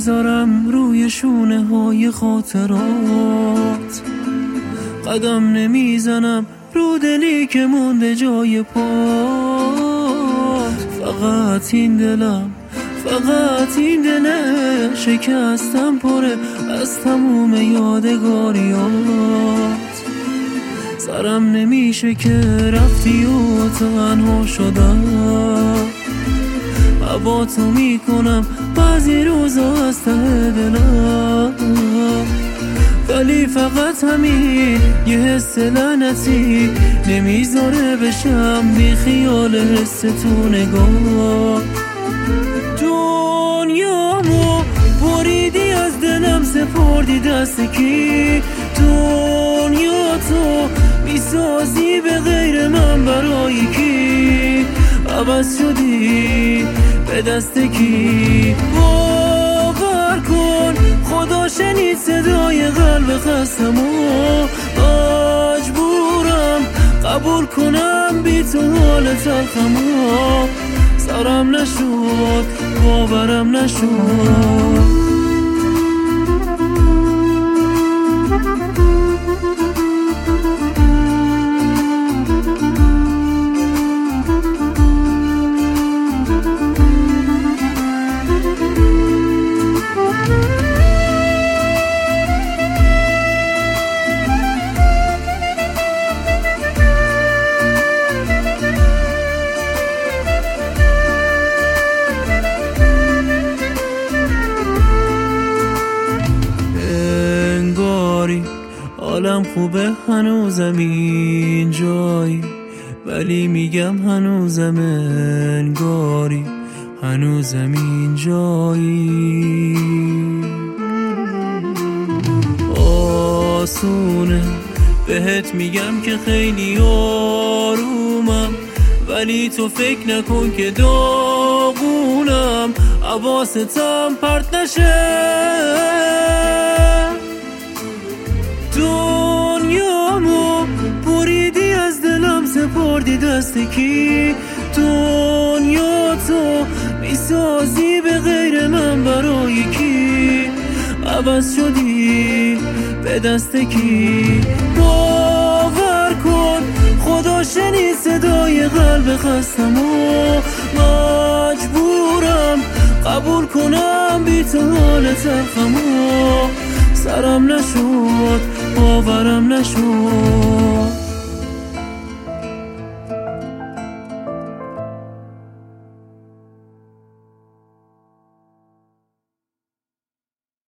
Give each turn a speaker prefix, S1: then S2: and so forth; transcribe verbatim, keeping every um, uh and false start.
S1: میذارم روی شونه های خاطرات، قدم نمیزنم رو دلی که مونده جای پات. فقط این دلم، فقط این دله شکستم پره از تموم یادگاریات. سرم نمیشه که رفتی و تنها شدم، هوا تو میکنم بعضی روزا از ته دلم، ولی فقط همین یه حس لعنتی نمیذاره بشم بی خیال حس تو نگاه. دنیامو بریدی از دلم سپردی دست کی، دنیا تو میسازی به غیر من برای کی، عوض شدی به دست کی. باور کن خدا شنید صدای قلب خستم و مجبورم قبول کنم بی تو حال تلخم و سرم نشد باورم نشد. حالم خوبه هنوزم این جایی، ولی میگم هنوزم انگاری، هنوزم این جایی. آسونه بهت میگم که خیلی آرومم، ولی تو فکر نکن که داغونم، حواستم پرت نشه. دنیامو بریدی از دلم سپردی دست کی، دنیا تو میسازی به غیر من برای کی، عوض شدی به دست کی. باور کن خدا شنید صدای قلب خستم و مجبورم قبول کنم بی تو حال تلخم و سرم نشد باورم نشد.